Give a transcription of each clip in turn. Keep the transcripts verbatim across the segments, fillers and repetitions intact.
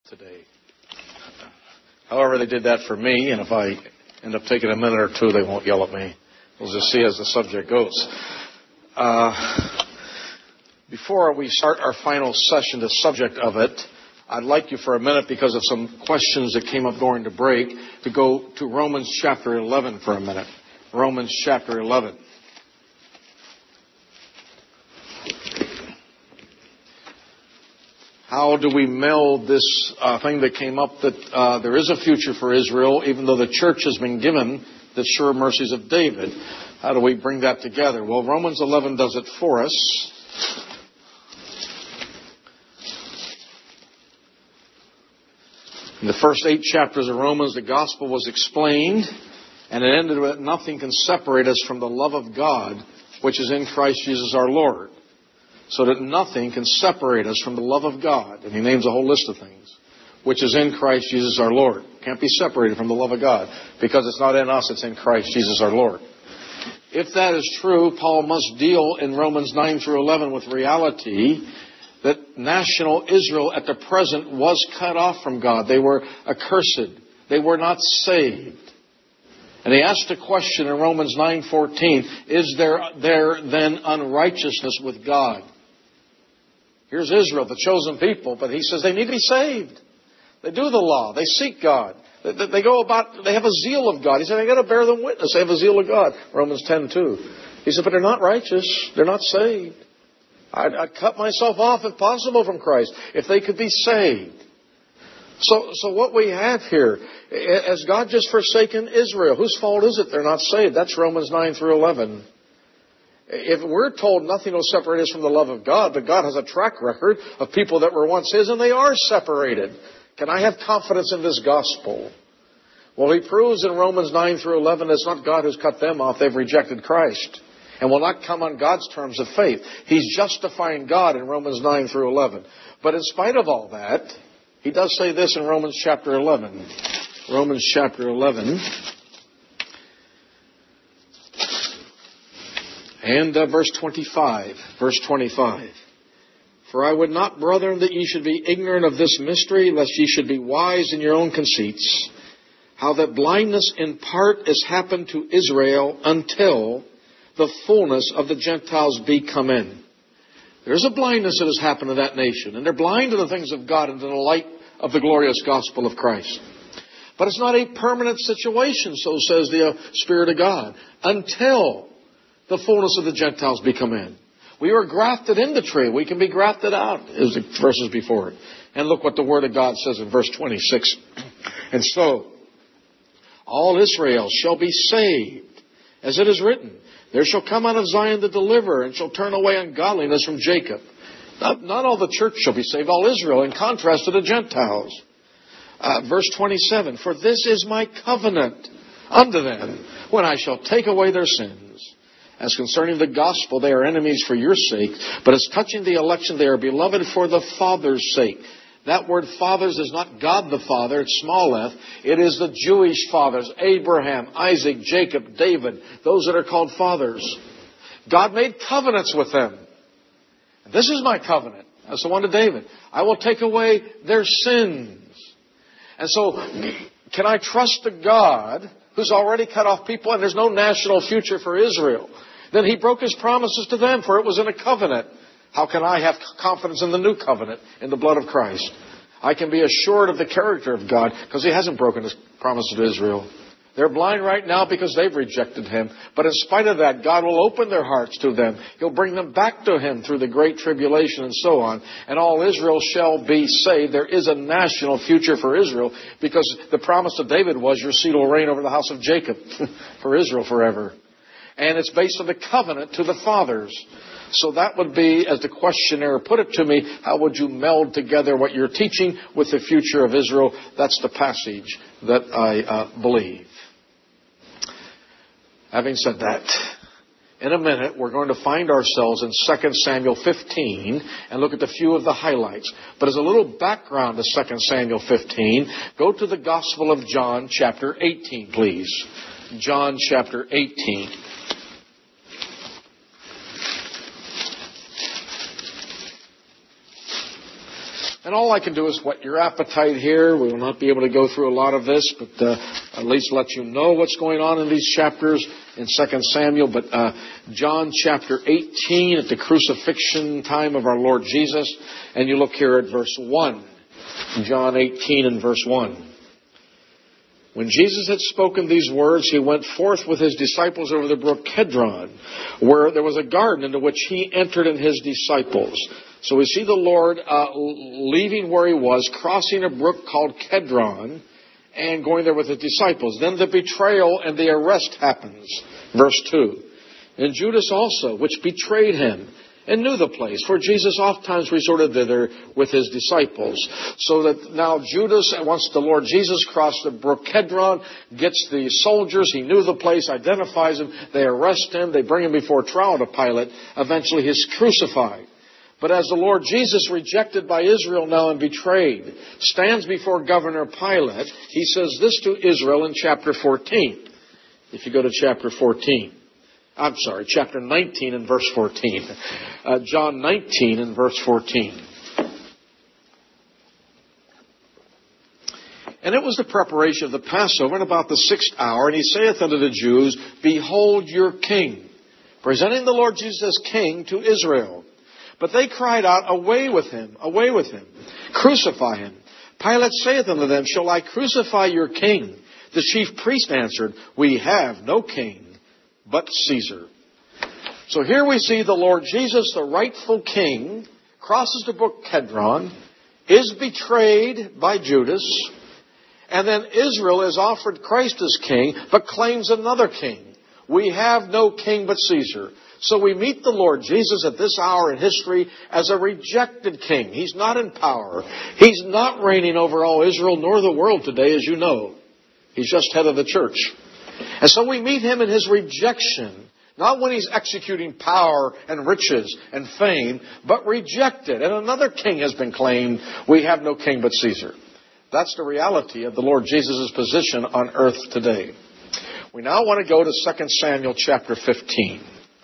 today. However, they did that for me, and if I end up taking a minute or two, they won't yell at me. We'll just see as the subject goes. Uh, before we start our final session, the subject of it, I'd like you for a minute, because of some questions that came up during the break, to go to Romans chapter eleven for a minute. Romans chapter eleven. How do we meld this uh, thing that came up that uh, there is a future for Israel, even though the church has been given the sure mercies of David? How do we bring that together? Well, Romans eleven does it for us. In the first eight chapters of Romans, the gospel was explained, and it ended with, nothing can separate us from the love of God, which is in Christ Jesus our Lord. So that nothing can separate us from the love of God. And he names a whole list of things. Which is in Christ Jesus our Lord. Can't be separated from the love of God. Because it's not in us, it's in Christ Jesus our Lord. If that is true, Paul must deal in Romans nine through eleven with reality that national Israel at the present was cut off from God. They were accursed. They were not saved. And he asked a question in Romans nine fourteen, is there, there then unrighteousness with God? Here's Israel, the chosen people, but he says they need to be saved. They do the law. They seek God. They, they go about, they have a zeal of God. He said, I got to bear them witness. They have a zeal of God. Romans ten two. He said, but they're not righteous. They're not saved. I'd, I'd cut myself off if possible from Christ if they could be saved. So, so what we have here, has God just forsaken Israel? Whose fault is it they're not saved? That's Romans nine through eleven. If we're told nothing will separate us from the love of God, but God has a track record of people that were once His and they are separated. Can I have confidence in this gospel? Well, He proves in Romans nine through eleven it's not God who's cut them off. They've rejected Christ and will not come on God's terms of faith. He's justifying God in Romans nine through eleven. But in spite of all that, He does say this in Romans chapter eleven. Romans chapter eleven. And uh, verse twenty-five. Verse twenty-five. For I would not, brethren, that ye should be ignorant of this mystery, lest ye should be wise in your own conceits, how that blindness in part is happened to Israel until the fullness of the Gentiles be come in. There's a blindness that has happened to that nation, and they're blind to the things of God and to the light of the glorious gospel of Christ. But it's not a permanent situation, so says the Spirit of God, until the fullness of the Gentiles be come in. We were grafted in the tree. We can be grafted out, as the verses before it. And look what the Word of God says in verse twenty-six. And so, all Israel shall be saved, as it is written, there shall come out of Zion the deliverer, and shall turn away ungodliness from Jacob. Not, not all the church shall be saved, all Israel, in contrast to the Gentiles. Uh, verse twenty-seven, for this is my covenant unto them, when I shall take away their sins. As concerning the gospel, they are enemies for your sake, but as touching the election, they are beloved for the Father's sake. That word fathers is not God the Father, it's small f. It is the Jewish fathers, Abraham, Isaac, Jacob, David, those that are called fathers. God made covenants with them. This is my covenant. That's the one to David. I will take away their sins. And so, can I trust the God who's already cut off people and there's no national future for Israel? Then He broke His promises to them, for it was in a covenant. How can I have confidence in the new covenant, in the blood of Christ? I can be assured of the character of God because He hasn't broken His promises to Israel. They're blind right now because they've rejected Him. But in spite of that, God will open their hearts to them. He'll bring them back to Him through the great tribulation and so on. And all Israel shall be saved. There is a national future for Israel because the promise of David was your seed will reign over the house of Jacob for Israel forever. And it's based on the covenant to the fathers. So that would be, as the questionnaire put it to me, how would you meld together what you're teaching with the future of Israel? That's the passage that I uh, believe. Having said that, in a minute we're going to find ourselves in Second Samuel fifteen and look at a few of the highlights. But as a little background to Second Samuel fifteen, go to the Gospel of John chapter eighteen, please. John chapter eighteen. And all I can do is whet your appetite here. We will not be able to go through a lot of this, but uh, at least let you know what's going on in these chapters in Second Samuel. But uh, John chapter eighteen, at the crucifixion time of our Lord Jesus. And you look here at verse one. John eighteen and verse one. When Jesus had spoken these words, he went forth with his disciples over the brook Kedron, where there was a garden into which he entered and his disciples. So we see the Lord uh, leaving where he was, crossing a brook called Kedron, and going there with his disciples. Then the betrayal and the arrest happens. Verse two. And Judas also, which betrayed him, and knew the place, for Jesus oftentimes resorted thither with his disciples. So that now Judas, once the Lord Jesus crossed the brook Kedron, gets the soldiers, he knew the place, identifies him, they arrest him, they bring him before trial to Pilate, eventually he's crucified. But as the Lord Jesus, rejected by Israel now and betrayed, stands before Governor Pilate, he says this to Israel in chapter fourteen. If you go to chapter fourteen. I'm sorry, chapter nineteen and verse fourteen. Uh, John nineteen and verse fourteen. And it was the preparation of the Passover, and about the sixth hour, and he saith unto the Jews, Behold your king, presenting the Lord Jesus as king to Israel. But they cried out, Away with him, away with him, crucify him. Pilate saith unto them, Shall I crucify your king? The chief priest answered, We have no king but Caesar. So here we see the Lord Jesus, the rightful king, crosses the brook Kedron, is betrayed by Judas, and then Israel is offered Christ as king, but claims another king. We have no king but Caesar. So we meet the Lord Jesus at this hour in history as a rejected king. He's not in power. He's not reigning over all Israel nor the world today, as you know. He's just head of the church. And so we meet him in his rejection, not when he's executing power and riches and fame, but rejected. And another king has been claimed. We have no king but Caesar. That's the reality of the Lord Jesus' position on earth today. We now want to go to Second Samuel chapter fifteen.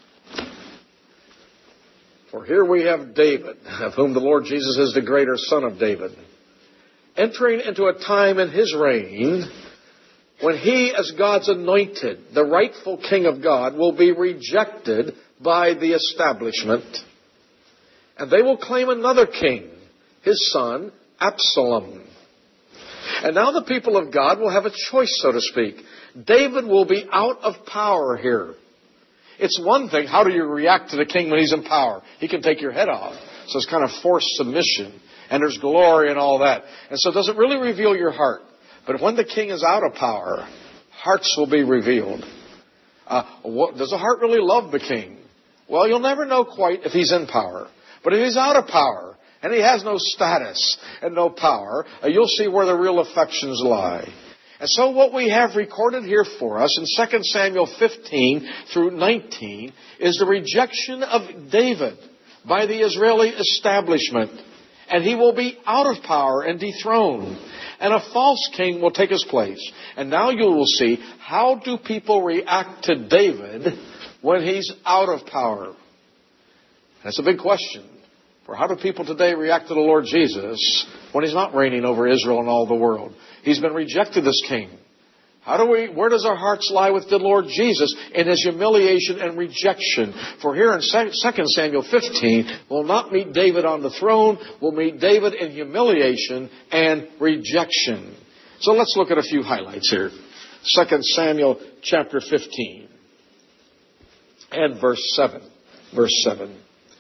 For here we have David, of whom the Lord Jesus is the greater son of David, entering into a time in his reign when he, as God's anointed, the rightful king of God, will be rejected by the establishment. And they will claim another king, his son, Absalom. And now the people of God will have a choice, so to speak. David will be out of power here. It's one thing, how do you react to the king when he's in power? He can take your head off. So it's kind of forced submission. And there's glory and all that. And so it doesn't really reveal your heart. But when the king is out of power, hearts will be revealed. Uh, what, does the heart really love the king? Well, you'll never know quite if he's in power. But if he's out of power, and he has no status and no power, uh, you'll see where the real affections lie. And so what we have recorded here for us in Second Samuel fifteen through nineteen is the rejection of David by the Israeli establishment. And he will be out of power and dethroned. And a false king will take his place. And now you will see, how do people react to David when he's out of power? That's a big question. For how do people today react to the Lord Jesus when he's not reigning over Israel and all the world? He's been rejected as king. How do we, where does our hearts lie with the Lord Jesus in his humiliation and rejection? For here in Second Samuel fifteen, we'll not meet David on the throne. We'll meet David in humiliation and rejection. So let's look at a few highlights here. Second Samuel chapter fifteen and verse seven. Verse seven.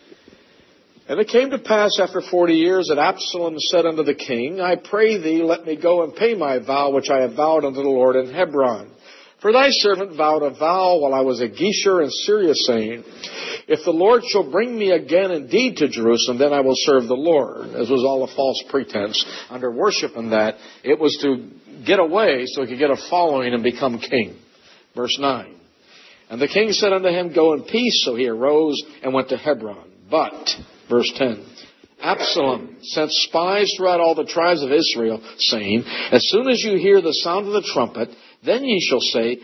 And it came to pass after forty years that Absalom said unto the king, I pray thee, let me go and pay my vow which I have vowed unto the Lord in Hebron. For thy servant vowed a vow while I was at Geshur in Syria, saying, If the Lord shall bring me again indeed to Jerusalem, then I will serve the Lord. As was all a false pretense under worship and that. It was to get away so he could get a following and become king. Verse nine. And the king said unto him, Go in peace. So he arose and went to Hebron. But... Verse ten, Absalom sent spies throughout all the tribes of Israel, saying, As soon as you hear the sound of the trumpet, then ye shall say,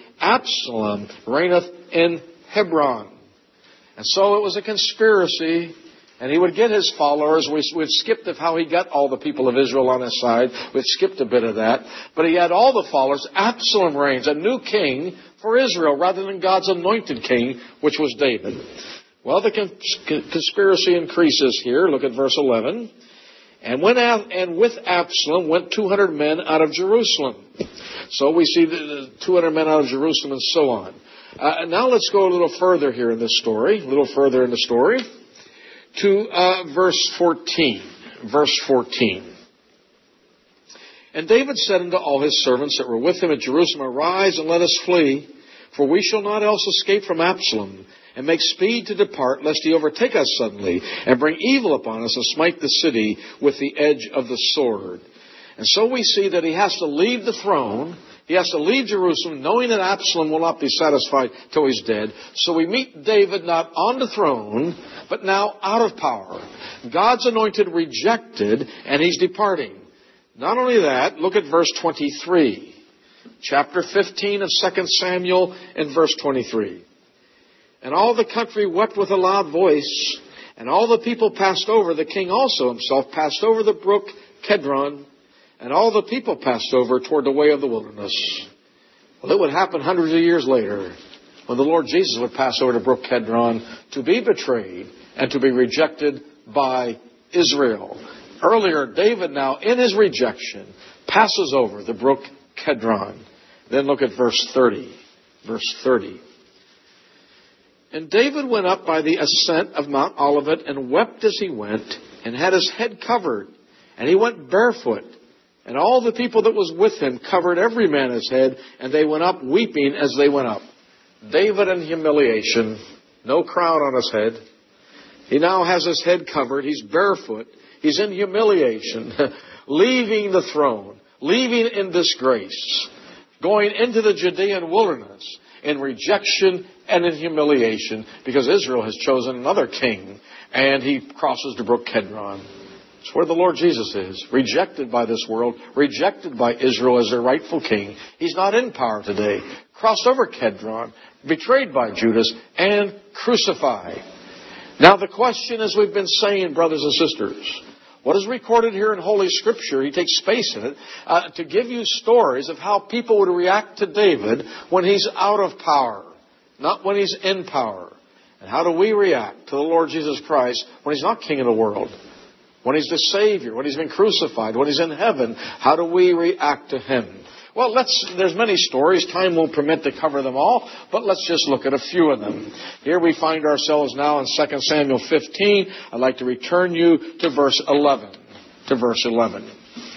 Absalom reigneth in Hebron. And so it was a conspiracy And he would get his followers. We, we've skipped of how he got all the people of Israel on his side. We've skipped a bit of that. But he had all the followers. Absalom reigns, a new king for Israel, rather than God's anointed king, which was David. Well, the cons- conspiracy increases here. Look at verse eleven. And, when, and with Absalom went two hundred men out of Jerusalem. So we see the two hundred men out of Jerusalem and so on. Uh, now let's go a little further here in this story. A little further in the story. To uh, verse fourteen. Verse fourteen. And David said unto all his servants that were with him at Jerusalem, Arise and let us flee, for we shall not else escape from Absalom, and make speed to depart, lest he overtake us suddenly, and bring evil upon us, and smite the city with the edge of the sword. And so we see that he has to leave the throne. He has to leave Jerusalem, knowing that Absalom will not be satisfied till he's dead. So we meet David not on the throne, but now out of power. God's anointed rejected, and he's departing. Not only that, look at verse twenty-three. Chapter fifteen of Second Samuel and verse twenty-three. And all the country wept with a loud voice, and all the people passed over. The king also himself passed over the brook Kedron, and all the people passed over toward the way of the wilderness. Well, it would happen hundreds of years later when the Lord Jesus would pass over to brook Kedron to be betrayed and to be rejected by Israel. Earlier, David now, in his rejection, passes over the brook Kedron. Then look at verse thirty. Verse thirty. And David went up by the ascent of Mount Olivet and wept as he went, and had his head covered, and he went barefoot. And all the people that was with him covered every man his head, and they went up weeping as they went up. David in humiliation, no crown on his head. He now has his head covered. He's barefoot. He's in humiliation, leaving the throne, leaving in disgrace, going into the Judean wilderness in rejection and in humiliation, because Israel has chosen another king, and he crosses the brook Kedron. It's where the Lord Jesus is, rejected by this world, rejected by Israel as their rightful king. He's not in power today. Crossed over Kedron, betrayed by Judas, and crucified. Now the question, as we've been saying, brothers and sisters, what is recorded here in Holy Scripture, he takes space in it, uh, to give you stories of how people would react to David when he's out of power, not when he's in power. And how do we react to the Lord Jesus Christ when he's not king of the world? When he's the Savior, when he's been crucified, when he's in heaven, how do we react to him? Well, let's, there's many stories. Time won't permit to cover them all, but let's just look at a few of them. Here we find ourselves now in Second Samuel fifteen. I'd like to return you to verse eleven. To verse eleven.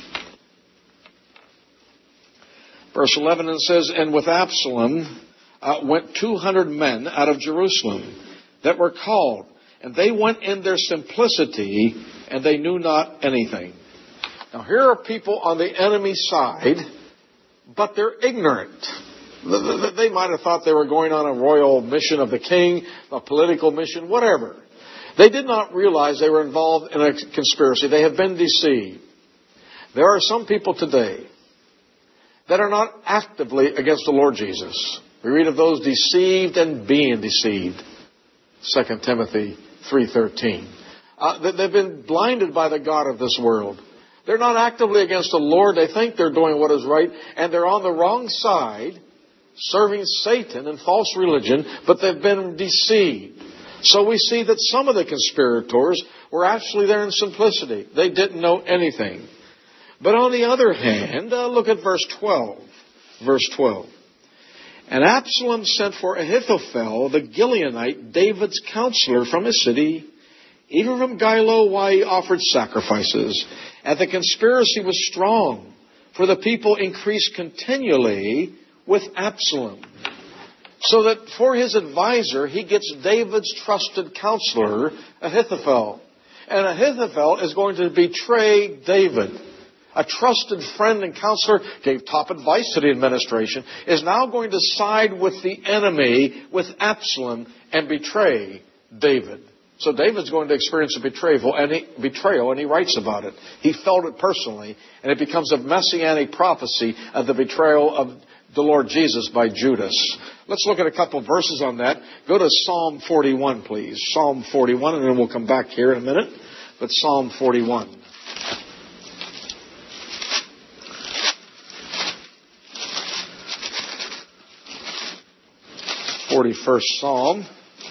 Verse eleven, it says, And with Absalom uh, went two hundred men out of Jerusalem that were called, and they went in their simplicity, and they knew not anything. Now here are people on the enemy's side, but they're ignorant. They might have thought they were going on a royal mission of the king, a political mission, whatever. They did not realize they were involved in a conspiracy. They have been deceived. There are some people today that are not actively against the Lord Jesus. We read of those deceived and being deceived. Second Timothy three thirteen. Uh, they've been blinded by the God of this world. They're not actively against the Lord. They think they're doing what is right, and they're on the wrong side, serving Satan and false religion, but they've been deceived. So we see that some of the conspirators were actually there in simplicity. They didn't know anything. But on the other hand, uh, look at verse twelve. Verse twelve. And Absalom sent for Ahithophel, the Gileonite, David's counselor, from his city, even from Gilo, why he offered sacrifices. And the conspiracy was strong, for the people increased continually with Absalom. So that for his advisor, he gets David's trusted counselor, Ahithophel. And Ahithophel is going to betray David. A trusted friend and counselor, gave top advice to the administration, is now going to side with the enemy, with Absalom, and betray David. So David's going to experience a betrayal, and he, betrayal, and he writes about it. He felt it personally, and it becomes a messianic prophecy of the betrayal of the Lord Jesus by Judas. Let's look at a couple of verses on that. Go to Psalm forty-one, please. Psalm forty-one, and then we'll come back here in a minute. But Psalm forty-one. forty-first Psalm.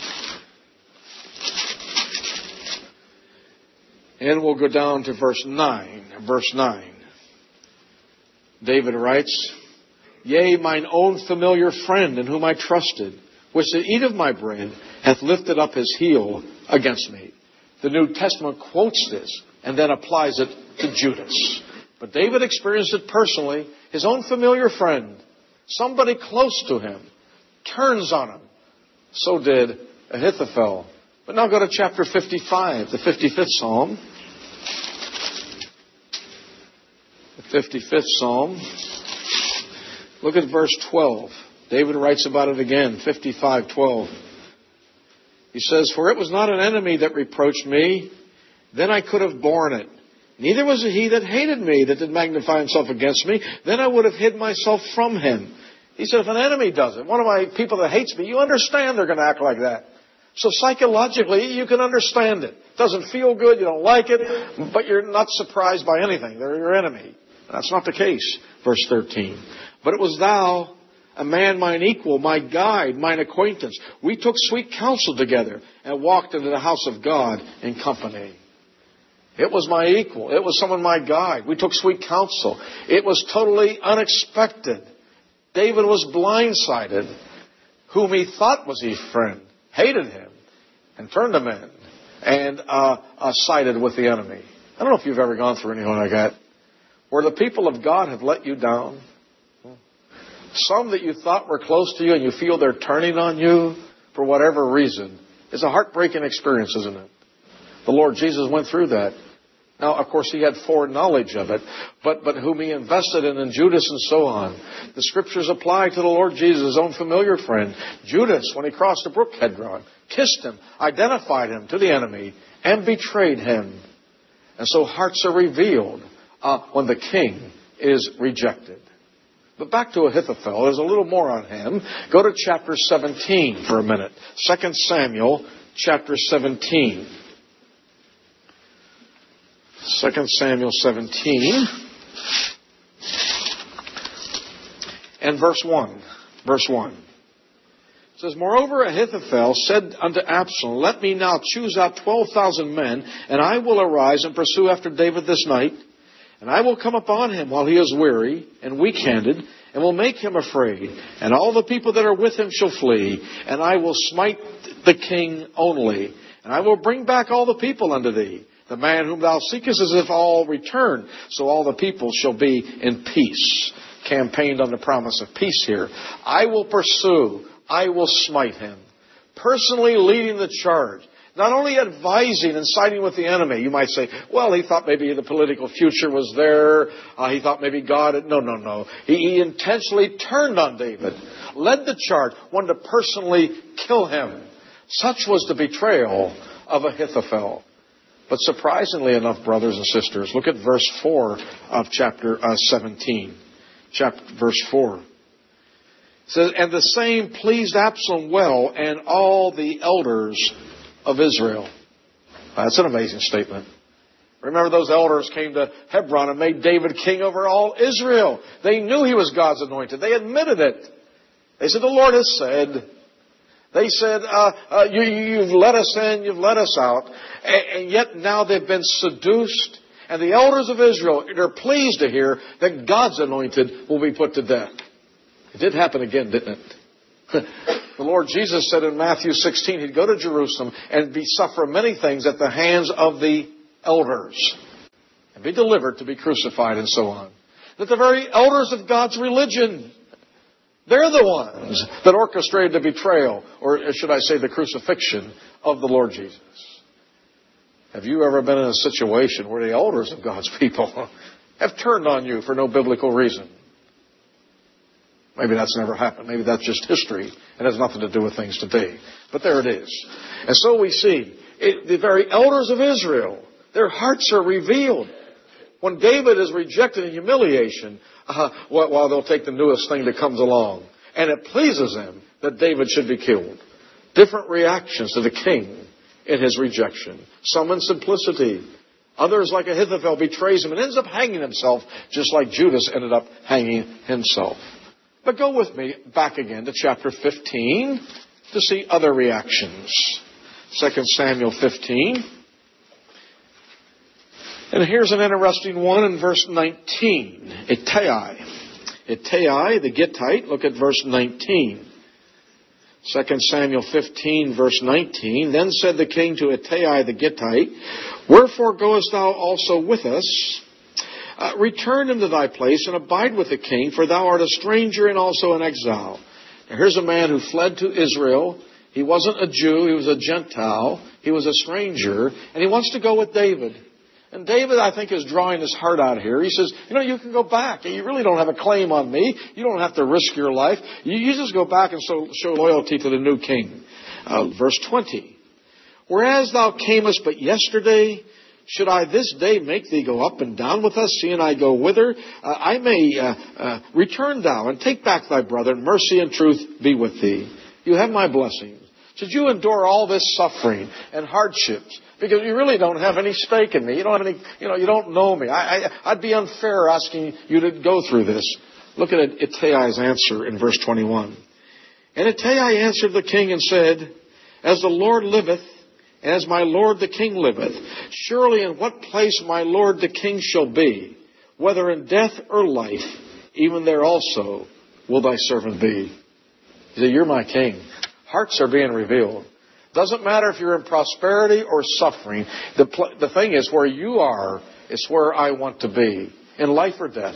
And we'll go down to verse nine. Verse nine. David writes, Yea, mine own familiar friend in whom I trusted, which did eat of my bread, hath lifted up his heel against me. The New Testament quotes this and then applies it to Judas. But David experienced it personally. His own familiar friend, somebody close to him, turns on him. So did Ahithophel. But now go to chapter fifty-five, the fifty-fifth Psalm. The fifty-fifth Psalm. Look at verse twelve. David writes about it again, fifty-five twelve. He says, For it was not an enemy that reproached me, then I could have borne it. Neither was it he that hated me that did magnify himself against me, then I would have hid myself from him. He said, if an enemy does it, one of my people that hates me, you understand they're going to act like that. So psychologically, you can understand it. It doesn't feel good, you don't like it, but you're not surprised by anything. They're your enemy. That's not the case. Verse thirteen. But it was thou, a man mine equal, my guide, mine acquaintance. We took sweet counsel together and walked into the house of God in company. It was my equal. It was someone my guide. We took sweet counsel. It was totally unexpected. David was blindsided. Whom he thought was his friend hated him and turned him in and uh, uh, sided with the enemy. I don't know if you've ever gone through anything like that, where the people of God have let you down. Some that you thought were close to you and you feel they're turning on you for whatever reason. It's a heartbreaking experience, isn't it? The Lord Jesus went through that. Now, of course, he had foreknowledge of it, but, but whom he invested in, in Judas and so on. The scriptures apply to the Lord Jesus, his own familiar friend. Judas, when he crossed the brook Kedron, kissed him, identified him to the enemy, and betrayed him. And so hearts are revealed uh, when the king is rejected. But back to Ahithophel, there's a little more on him. Go to chapter seventeen for a minute. Second Samuel, chapter seventeen. Second Samuel seventeen. And verse one. Verse one. It says, Moreover, Ahithophel said unto Absalom, Let me now choose out twelve thousand men, and I will arise and pursue after David this night. And I will come upon him while he is weary and weak-handed, and will make him afraid. And all the people that are with him shall flee, and I will smite the king only. And I will bring back all the people unto thee. The man whom thou seekest is if all return, so all the people shall be in peace. Campaigned on the promise of peace here. I will pursue. I will smite him. Personally leading the charge. Not only advising and siding with the enemy. You might say, well, he thought maybe the political future was there. Uh, he thought maybe God had... No, no, no. He, he intentionally turned on David. Led the charge. Wanted to personally kill him. Such was the betrayal of Ahithophel. But surprisingly enough, brothers and sisters, look at verse four of chapter uh, seventeen. Chapter, verse four. It says, And the same pleased Absalom well, and all the elders of Israel. That's an amazing statement. Remember, those elders came to Hebron and made David king over all Israel. They knew he was God's anointed. They admitted it. They said, the Lord has said. They said, uh, uh, you, you've let us in, you've let us out. And, and yet now they've been seduced. And the elders of Israel are pleased to hear that God's anointed will be put to death. It did happen again, didn't it? The Lord Jesus said in Matthew sixteen, He'd go to Jerusalem and be suffer many things at the hands of the elders. And be delivered to be crucified and so on. That the very elders of God's religion, they're the ones that orchestrated the betrayal, or should I say the crucifixion of the Lord Jesus. Have you ever been in a situation where the elders of God's people have turned on you for no biblical reason? Maybe that's never happened. Maybe that's just history and has nothing to do with things today. But there it is. And so we see it, the very elders of Israel, their hearts are revealed. When David is rejected in humiliation, uh, well, well, they'll take the newest thing that comes along. And it pleases them that David should be killed. Different reactions to the king in his rejection. Some in simplicity. Others, like Ahithophel, betrays him and ends up hanging himself, just like Judas ended up hanging himself. But go with me back again to chapter fifteen to see other reactions. Second Samuel fifteen. And here's an interesting one in verse nineteen. Ittai. Ittai, the Gittite. Look at verse nineteen. Second Samuel fifteen, verse nineteen. Then said the king to Ittai the Gittite, Wherefore goest thou also with us? Uh, return into thy place and abide with the king, for thou art a stranger and also an exile. Now, here's a man who fled to Israel. He wasn't a Jew, he was a Gentile. He was a stranger, and he wants to go with David. And David, I think, is drawing his heart out here. He says, you know, you can go back. You really don't have a claim on me. You don't have to risk your life. You, you just go back and so, show loyalty to the new king. Uh, verse twenty. Whereas thou camest but yesterday, should I this day make thee go up and down with us, seeing I go whither? Uh, I may uh, uh, return thou and take back thy brother, and mercy and truth be with thee. You have my blessing. Should you endure all this suffering and hardships? Because you really don't have any stake in me. You don't have any, you know, you don't know me. I, I, I'd be unfair asking you to go through this. Look at Ittai's answer in verse twenty-one. And Ittai answered the king and said, As the Lord liveth, and as my lord the king liveth, surely in what place my lord the king shall be, whether in death or life, even there also will thy servant be. He said, You're my king. Hearts are being revealed. Doesn't matter if you're in prosperity or suffering. The, pl- the thing is, where you are is where I want to be, in life or death.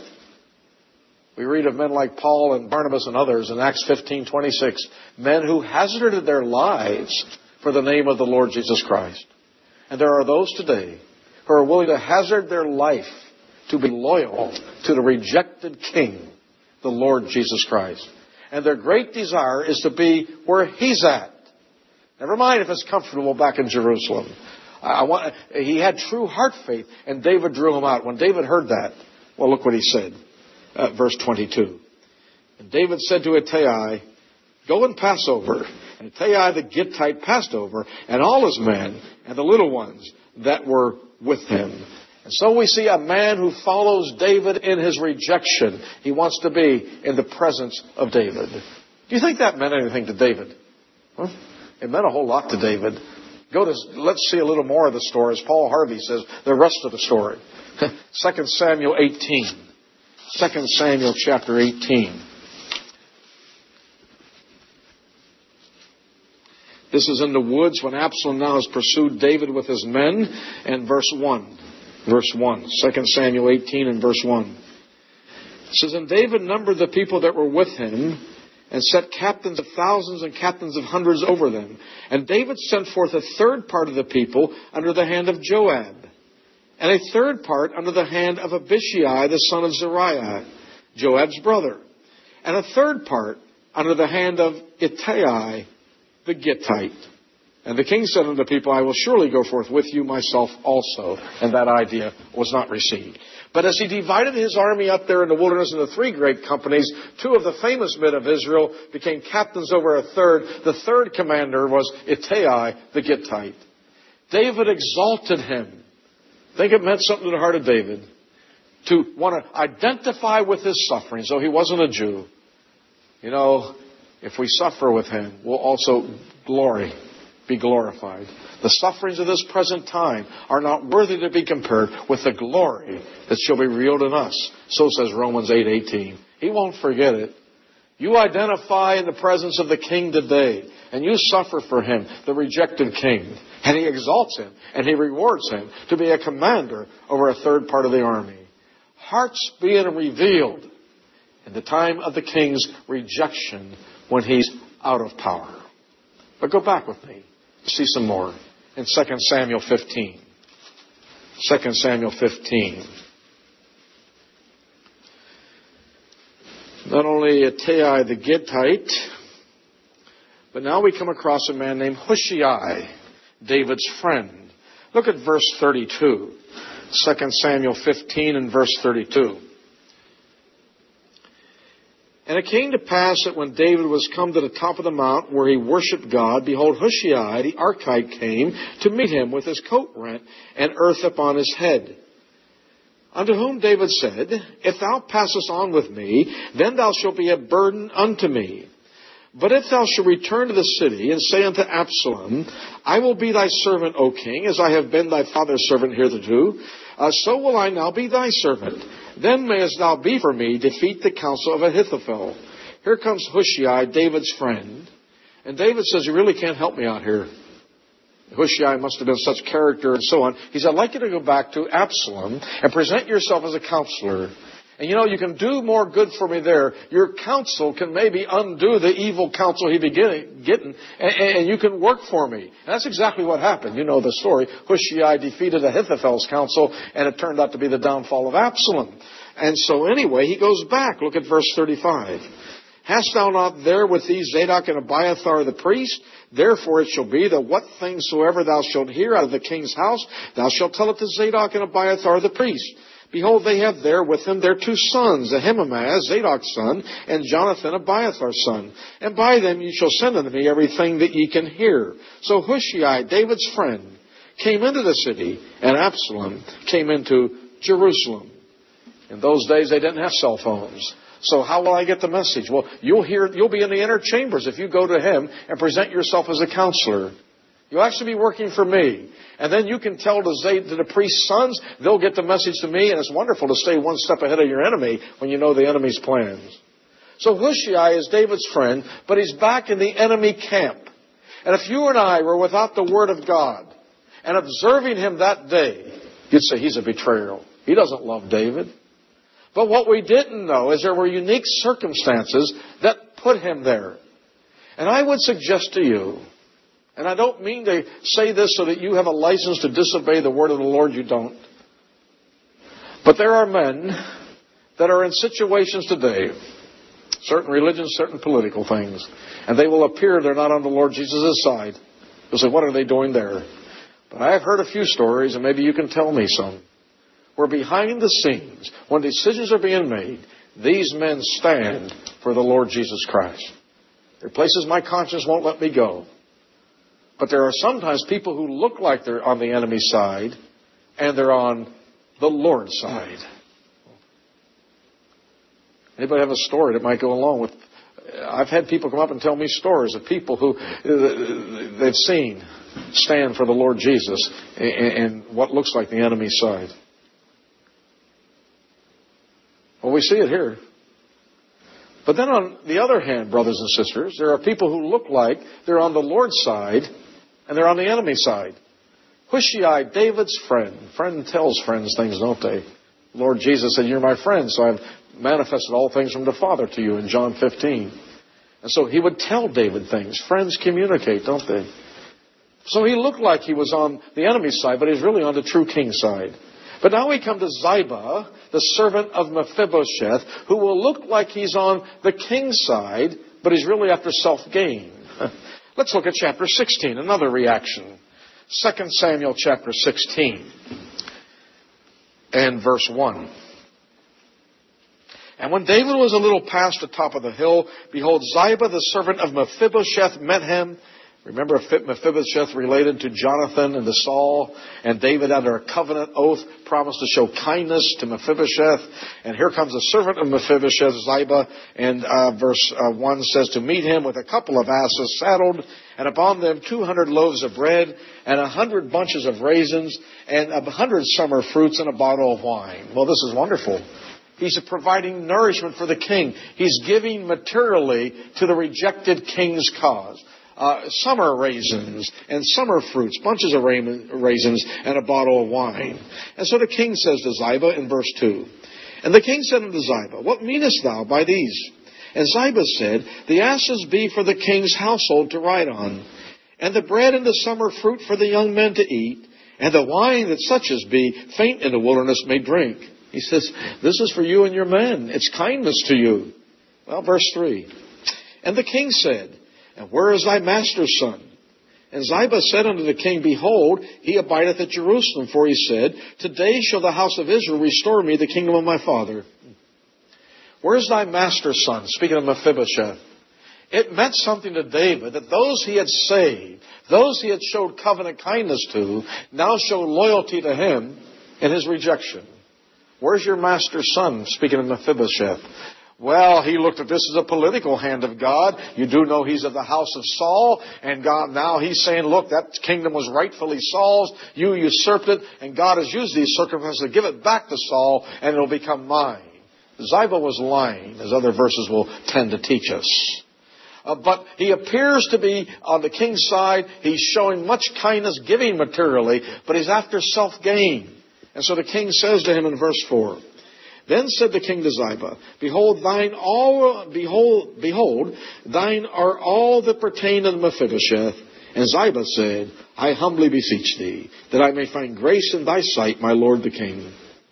We read of men like Paul and Barnabas and others in Acts fifteen twenty-six, men who hazarded their lives for the name of the Lord Jesus Christ. And there are those today who are willing to hazard their life to be loyal to the rejected King, the Lord Jesus Christ. And their great desire is to be where He's at. Never mind if it's comfortable back in Jerusalem. I want, he had true heart faith, and David drew him out. When David heard that, well, look what he said. Uh, verse twenty-two. And David said to Ittai, Go and pass over. And Ittai the Gittite passed over, and all his men, and the little ones that were with him. And so we see a man who follows David in his rejection. He wants to be in the presence of David. Do you think that meant anything to David? Huh? It meant a whole lot to David. Go to, let's see a little more of the story. As Paul Harvey says, the rest of the story. Second Samuel eighteen. Second Samuel chapter eighteen. This is in the woods when Absalom now has pursued David with his men. And verse one. Verse one. Second Samuel eighteen and verse one. It says, And David numbered the people that were with him, and set captains of thousands and captains of hundreds over them. And David sent forth a third part of the people under the hand of Joab, and a third part under the hand of Abishai, the son of Zeruiah, Joab's brother, and a third part under the hand of Ittai the Gittite. And the king said unto the people, I will surely go forth with you myself also. And that idea was not received. But as he divided his army up there in the wilderness into three great companies, two of the famous men of Israel became captains over a third. The third commander was Ittai the Gittite. David exalted him. I think it meant something to the heart of David to want to identify with his suffering. So he wasn't a Jew. You know, if we suffer with him, we'll also glory, be glorified. The sufferings of this present time are not worthy to be compared with the glory that shall be revealed in us. So says Romans eight eighteen. He won't forget it. You identify in the presence of the King today, and you suffer for him, the rejected King. And he exalts him, and he rewards him to be a commander over a third part of the army. Hearts being revealed in the time of the King's rejection when he's out of power. But go back with me to see some more in Second Samuel fifteen. Second Samuel fifteen. Not only Ittai the Gittite, but now we come across a man named Hushai, David's friend. Look at verse thirty-two. Second Samuel fifteen and verse thirty-two. And it came to pass that when David was come to the top of the mount where he worshipped God, behold, Hushai the Archite came to meet him with his coat rent and earth upon his head. Unto whom David said, If thou passest on with me, then thou shalt be a burden unto me. But if thou shalt return to the city, and say unto Absalom, I will be thy servant, O king, as I have been thy father's servant hitherto, uh, so will I now be thy servant. Then mayest thou be for me, defeat the counsel of Ahithophel. Here comes Hushai, David's friend. And David says, you really can't help me out here. Hushai must have been such character and so on. He said, I'd like you to go back to Absalom and present yourself as a counselor. And you know, you can do more good for me there. Your counsel can maybe undo the evil counsel he began getting, and, and you can work for me. And that's exactly what happened. You know the story. Hushai defeated Ahithophel's counsel, and it turned out to be the downfall of Absalom. And so anyway, he goes back. Look at verse thirty-five. Hast thou not there with thee Zadok and Abiathar the priest? Therefore it shall be that what things soever thou shalt hear out of the king's house, thou shalt tell it to Zadok and Abiathar the priest. Behold, they have there with them their two sons, Ahimaaz, Zadok's son, and Jonathan, Abiathar's son. And by them ye shall send unto me everything that ye can hear. So Hushai, David's friend, came into the city, and Absalom came into Jerusalem. In those days, they didn't have cell phones. So how will I get the message? Well, you'll hear, you'll be in the inner chambers if you go to him and present yourself as a counselor. You'll actually be working for me. And then you can tell to, Zay, to the priest's sons, they'll get the message to me, and it's wonderful to stay one step ahead of your enemy when you know the enemy's plans. So Hushai is David's friend, but he's back in the enemy camp. And if you and I were without the Word of God and observing him that day, you'd say he's a betrayer. He doesn't love David. But what we didn't know is there were unique circumstances that put him there. And I would suggest to you, and I don't mean to say this so that you have a license to disobey the word of the Lord, you don't. But there are men that are in situations today, certain religions, certain political things, and they will appear they're not on the Lord Jesus' side. You'll say, what are they doing there? But I have heard a few stories, and maybe you can tell me some, where behind the scenes, when decisions are being made, these men stand for the Lord Jesus Christ. There are places my conscience won't let me go. But there are sometimes people who look like they're on the enemy's side, and they're on the Lord's side. Anybody have a story that might go along with? I've had people come up and tell me stories of people who they've seen stand for the Lord Jesus in what looks like the enemy's side. Well, we see it here. But then on the other hand, brothers and sisters, there are people who look like they're on the Lord's side, and they're on the enemy's side. Hushai, David's friend. Friend tells friends things, don't they? Lord Jesus said, you're my friend, so I've manifested all things from the Father to you in John fifteen. And so he would tell David things. Friends communicate, don't they? So he looked like he was on the enemy's side, but he's really on the true king's side. But now we come to Ziba, the servant of Mephibosheth, who will look like he's on the king's side, but he's really after self-gain. Let's look at chapter sixteen, another reaction. Second Samuel chapter sixteen and verse one. And when David was a little past the top of the hill, behold, Ziba, the servant of Mephibosheth, met him. Remember, Mephibosheth related to Jonathan and to Saul, and David, under a covenant oath, promised to show kindness to Mephibosheth. And here comes the servant of Mephibosheth, Ziba, and uh, verse uh, one says, to meet him with a couple of asses saddled, and upon them two hundred loaves of bread, and a hundred bunches of raisins, and a hundred summer fruits, and a bottle of wine. Well, this is wonderful. He's providing nourishment for the king. He's giving materially to the rejected king's cause. Uh, summer raisins and summer fruits, bunches of raisins, and a bottle of wine. And so the king says to Ziba in verse two, and the king said unto Ziba, what meanest thou by these? And Ziba said, the asses be for the king's household to ride on, and the bread and the summer fruit for the young men to eat, and the wine that such as be faint in the wilderness may drink. He says, this is for you and your men. It's kindness to you. Well, verse three. And the king said, and where is thy master's son? And Ziba said unto the king, Behold, he abideth at Jerusalem. For he said, Today shall the house of Israel restore me the kingdom of my father. Where's thy master's son? Speaking of Mephibosheth. It meant something to David that those he had saved, those he had showed covenant kindness to, now showed loyalty to him in his rejection. Where's your master's son? Speaking of Mephibosheth. Well, he looked at this as a political hand of God. You do know he's of the house of Saul, and God now he's saying, look, that kingdom was rightfully Saul's. You usurped it, and God has used these circumstances to give it back to Saul, and it'll become mine. Ziba was lying, as other verses will tend to teach us. Uh, but he appears to be on the king's side. He's showing much kindness, giving materially, but he's after self-gain. And so the king says to him in verse four, Then said the king to Ziba, Behold, thine all, behold, behold, thine are all that pertain unto Mephibosheth. And Ziba said, I humbly beseech thee, that I may find grace in thy sight, my lord the king.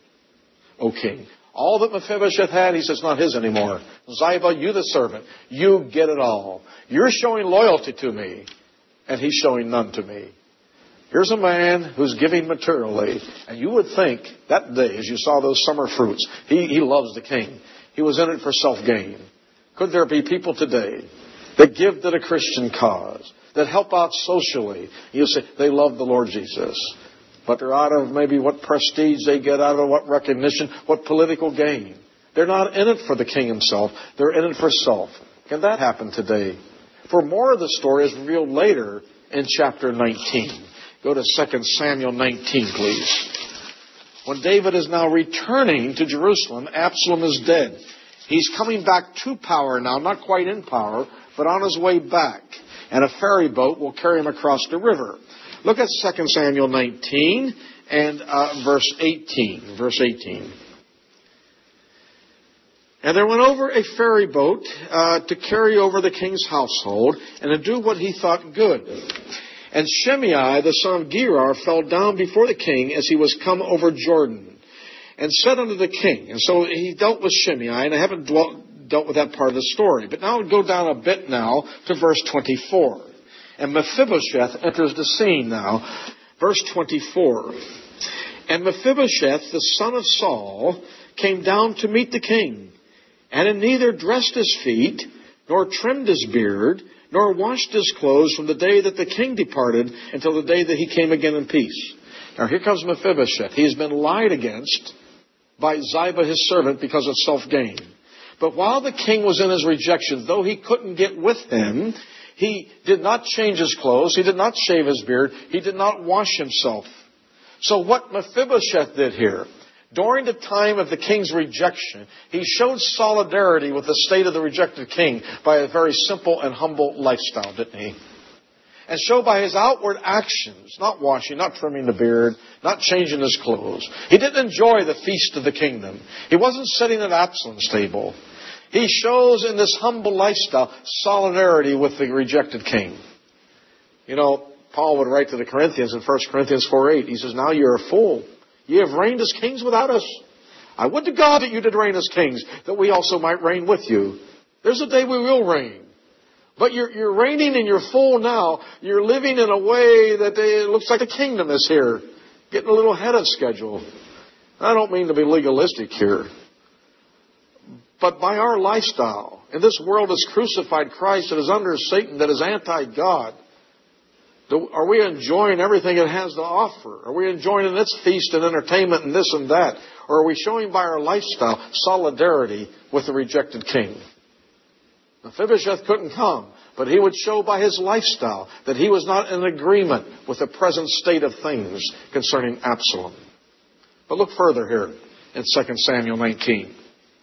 O king. All that Mephibosheth had, he says, not his anymore. Ziba, you the servant, you get it all. You're showing loyalty to me, and he's showing none to me. Here's a man who's giving materially, and you would think that day, as you saw those summer fruits, he, he loves the king. He was in it for self-gain. Could there be people today that give to the Christian cause, that help out socially? You say, they love the Lord Jesus. But they're out of maybe what prestige they get out of it, what recognition, what political gain. They're not in it for the king himself. They're in it for self. Can that happen today? For more of the story is revealed later in chapter nineteen. Go to Second Samuel nineteen, please. When David is now returning to Jerusalem, Absalom is dead. He's coming back to power now, not quite in power, but on his way back. And a ferry boat will carry him across the river. Look at Second Samuel nineteen and uh, verse eighteen. Verse eighteen. And there went over a ferry boat uh, to carry over the king's household and to do what he thought good. And Shimei, the son of Gerar, fell down before the king as he was come over Jordan, and said unto the king. And so he dealt with Shimei, and I haven't dwelt, dealt with that part of the story. But now I'll go down a bit now to verse twenty-four. And Mephibosheth enters the scene now. Verse twenty-four. And Mephibosheth, the son of Saul, came down to meet the king, and had neither dressed his feet, nor trimmed his beard, nor washed his clothes from the day that the king departed until the day that he came again in peace. Now here comes Mephibosheth. He's been lied against by Ziba his servant because of self-gain. But while the king was in his rejection, though he couldn't get with him, he did not change his clothes. He did not shave his beard. He did not wash himself. So what Mephibosheth did here, during the time of the king's rejection, he showed solidarity with the state of the rejected king by a very simple and humble lifestyle, didn't he? And showed by his outward actions, not washing, not trimming the beard, not changing his clothes. He didn't enjoy the feast of the kingdom. He wasn't sitting at Absalom's table. He shows in this humble lifestyle solidarity with the rejected king. You know, Paul would write to the Corinthians in First Corinthians four eight. He says, Now you're a fool. Ye have reigned as kings without us. I would to God that you did reign as kings, that we also might reign with you. There's a day we will reign. But you're, you're reigning and you're full now. You're living in a way that it looks like the kingdom is here. Getting a little ahead of schedule. I don't mean to be legalistic here. But by our lifestyle, and this world has crucified Christ that is under Satan, that is anti-God, are we enjoying everything it has to offer? Are we enjoying its feast and entertainment and this and that? Or are we showing by our lifestyle solidarity with the rejected king? Mephibosheth couldn't come, but he would show by his lifestyle that he was not in agreement with the present state of things concerning Absalom. But look further here in Second Samuel nineteen.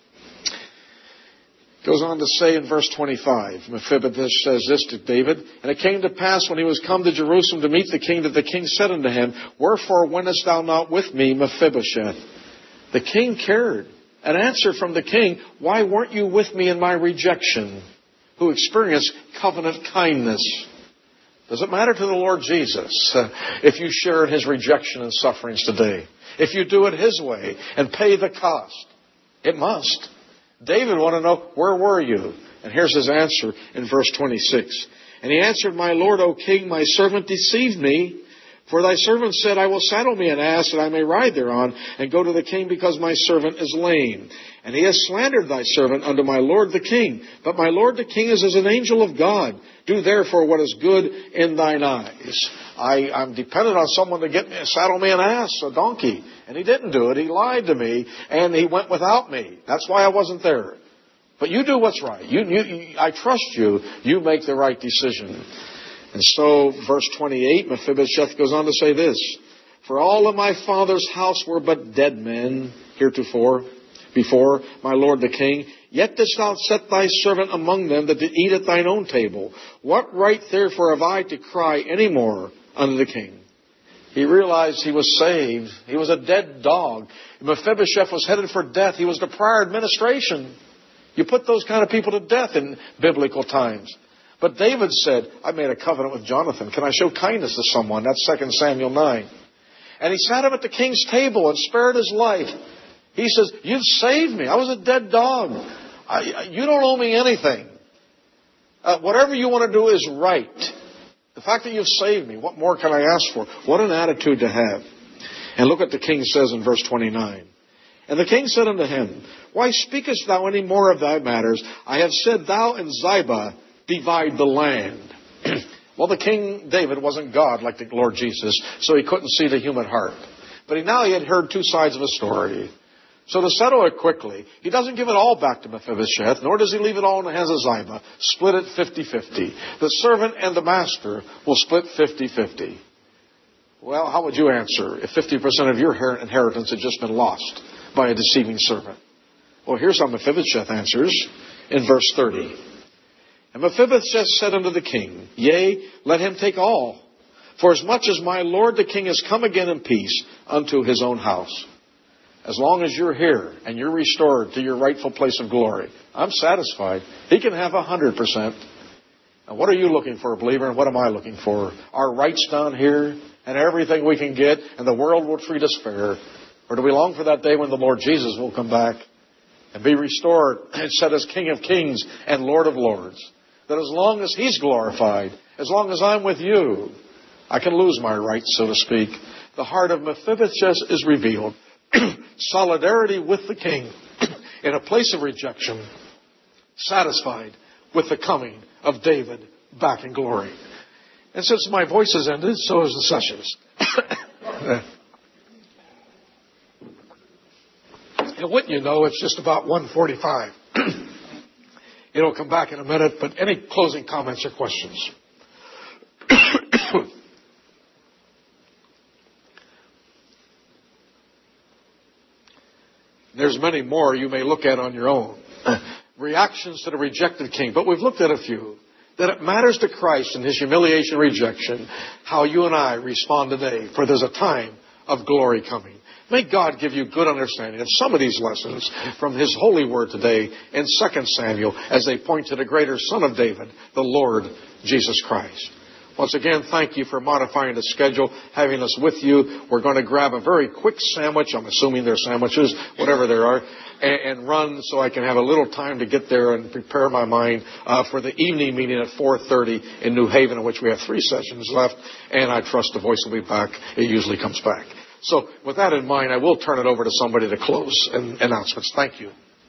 Goes on to say in verse twenty-five, Mephibosheth says this to David, And it came to pass when he was come to Jerusalem to meet the king, that the king said unto him, Wherefore wentest thou not with me, Mephibosheth? The king cared. An answer from the king, Why weren't you with me in my rejection? Who experienced covenant kindness. Does it matter to the Lord Jesus uh, if you share in his rejection and sufferings today? If you do it his way and pay the cost? It must. David wanted to know, where were you? And here's his answer in verse twenty-six. And he answered, My lord, O king, my servant deceived me. For thy servant said, I will saddle me an ass, that I may ride thereon, and go to the king, because my servant is lame. And he has slandered thy servant unto my lord the king. But my lord the king is as an angel of God. Do therefore what is good in thine eyes. I, I'm dependent on someone to get me, saddle me an ass, a donkey. And he didn't do it. He lied to me, and he went without me. That's why I wasn't there. But you do what's right. You, you, I trust you. You make the right decision. And so, verse twenty-eight, Mephibosheth goes on to say this. For all of my father's house were but dead men heretofore, before my lord the king. Yet didst thou set thy servant among them that did eat at thine own table. What right therefore have I to cry any more unto the king? He realized he was saved. He was a dead dog. Mephibosheth was headed for death. He was the prior administration. You put those kind of people to death in biblical times. But David said, I made a covenant with Jonathan. Can I show kindness to someone? That's Second Samuel nine. And he sat him at the king's table and spared his life. He says, you've saved me. I was a dead dog. I, you don't owe me anything. Uh, whatever you want to do is right. The fact that you've saved me, what more can I ask for? What an attitude to have. And look what the king says in verse twenty-nine. And the king said unto him, Why speakest thou any more of thy matters? I have said, thou and Ziba divide the land. Well, the King David wasn't God like the Lord Jesus, so he couldn't see the human heart. But he, now he had heard two sides of a story. So to settle it quickly, he doesn't give it all back to Mephibosheth, nor does he leave it all in the hands of Ziba. Split it fifty-fifty. The servant and the master will split fifty-fifty. Well, how would you answer if fifty percent of your inheritance had just been lost by a deceiving servant? Well, here's how Mephibosheth answers in verse thirty. And Mephibosheth said unto the king, Yea, let him take all, for as much as my lord the king is come again in peace unto his own house. As long as you're here and you're restored to your rightful place of glory, I'm satisfied. He can have a hundred percent. And what are you looking for, believer, and what am I looking for? Our rights down here and everything we can get, and the world will treat us fair. Or do we long for that day when the Lord Jesus will come back and be restored and set as King of Kings and Lord of Lords? That as long as He's glorified, as long as I'm with you, I can lose my rights, so to speak. The heart of Mephibosheth is revealed. Solidarity with the king in a place of rejection, satisfied with the coming of David back in glory. And since my voice has ended, so is the sessions. And wouldn't you know, it's just about one forty-five. It'll come back in a minute, but any closing comments or questions? There's many more you may look at on your own. Reactions to the rejected king. But we've looked at a few. That it matters to Christ in His humiliation and rejection how you and I respond today. For there's a time of glory coming. May God give you good understanding of some of these lessons from His holy word today in Second Samuel as they point to the greater Son of David, the Lord Jesus Christ. Once again, thank you for modifying the schedule, having us with you. We're going to grab a very quick sandwich, I'm assuming they're sandwiches, whatever they are, and, and run so I can have a little time to get there and prepare my mind uh, for the evening meeting at four thirty in New Haven, in which we have three sessions left, and I trust the voice will be back. It usually comes back. So with that in mind, I will turn it over to somebody to close and announcements. Thank you.